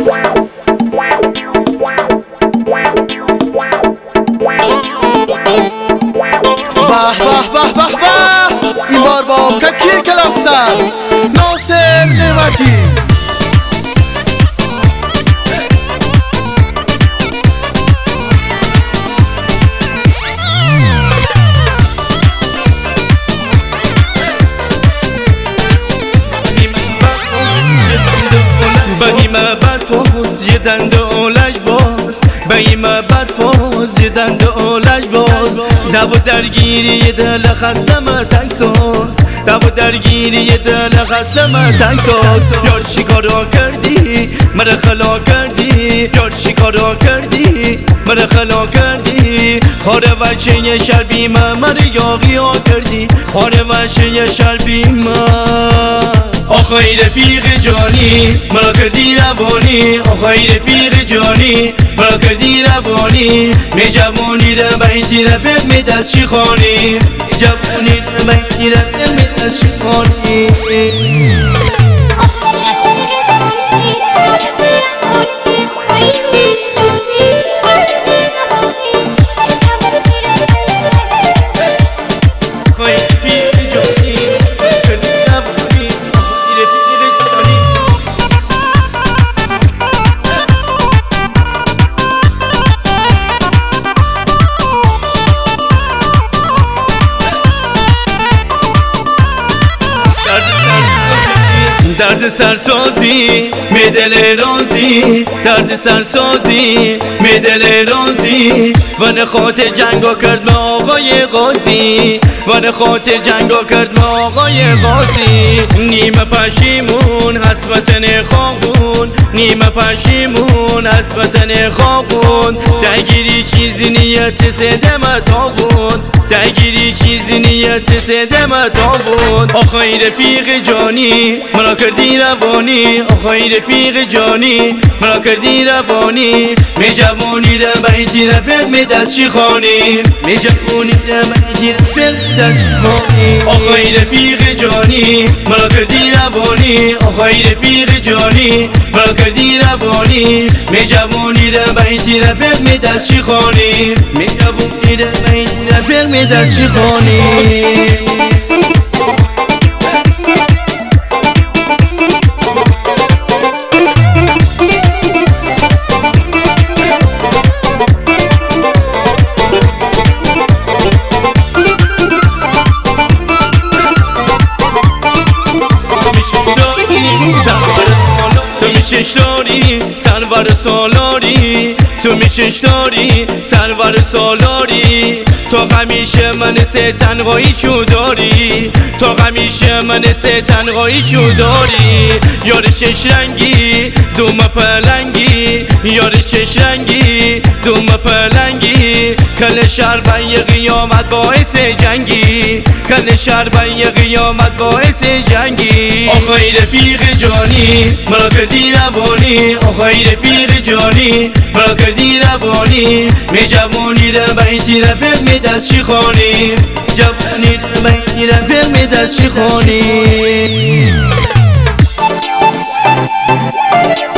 به به این بار با ککی کلاکسر ناصر نعمتی. بهیمه بد فوز یه دند اولش باز، بهیمه بد فوز یه دند اولش باز. دو درگیری دل خستم تنگ تاز، دو درگیری دل خستم تنگ تاز. یار چی کارا کردی مرا خلا کردی، یار چی کارا کردی مرا خلا کردی. خاره وچه شربی مرا یاقی ها کردی، خاره وچه شربی آخای رفیق جانی مرا کردی روانی، آخای رفیق جانی مرا کردی روانی. می جوانی را بیتی رفت می دست چی خانی، جوانی را بیتی رفت می دست چی خانی. درد سرسازی می دل رازی، درد سرسازی می دل رازی. ون خاطر جنگا کرد با آقای غازی، ون خاطر جنگا کرد با آقای غازی. نیمه پشیمون هست وطن خاقون، نیمه پشیمون هست وطن خاقون. درگیری چیزی نیت سدم تابون، درگیری چیزی نیت سدم تابون. آخای رفیق جانی مرا کردی روانی، آخای رفیق جانی مرا کردی روانی. می جوانی را بیتی رفت می دست چی خانی، می جوانی را بیتی رفت دست خانی. آخای رفیق جانی مرا کردی روانی، آخای رفیق جانی مرا کردی روانی. می جوانی را بیتی رفت می دست چی خانی، می جوانی را بیتی رفت می دست چی خانی. چشداری سرور سالاری، تو می چشداری سرور سالاری. تو همیشه من سه تنهایی چو داری، تو همیشه من سه تنهایی چو داری. یار چش رنگی دوم پلنگی، یار چش رنگی دوم پلنگی. کل شربن یه قیامت باعث جنگی، کل شربن یه قیامت باعث جنگی. آخای رفیق جانی مرا کردی روانی، آخای رفیق جانی مرا کردی روانی. می جوانی را بیتی رفت می دست چی خانی، جوانی را بیتی رفت می دست چی خانی.